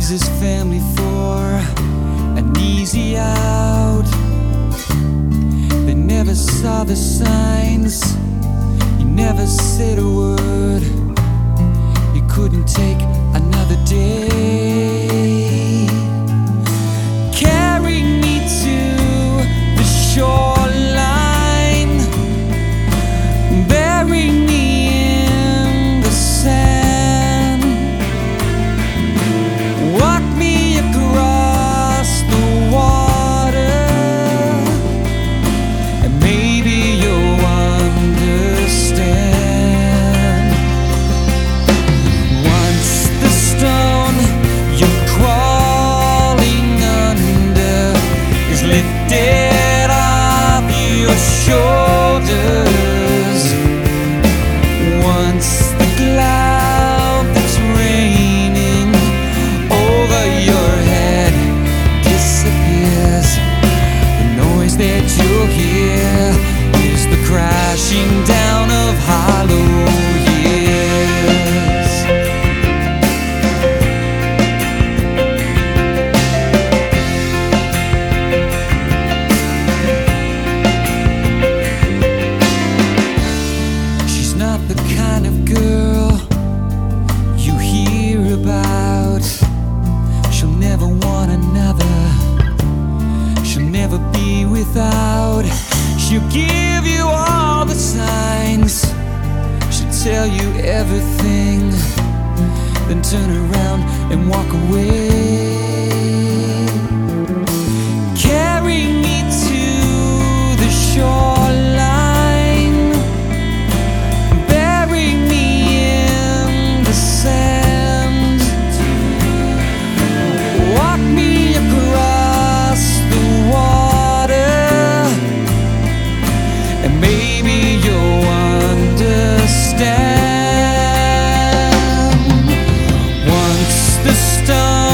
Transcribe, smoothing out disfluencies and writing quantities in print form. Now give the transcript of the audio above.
his family for an easy out. They never saw the signs, he never said a word. He couldn't take another day. Carry me to the shoreline, bury me in the sand, walk me across the water, and maybe you'll understand. Once the stone you're crawling under is lifted off your shoulders, once the cloud that's raining over your head disappears, the noise that you'll hear is the crashing down of hollow years. She's not the kind of girl you hear about. She'll never want another, she'll never be without. She'll give you all the signs, she'll tell you everything, then turn around and walk away. Carry me to the shoreline, bury me in the sand, walk me across the water, and maybe you'll understand. Once the stone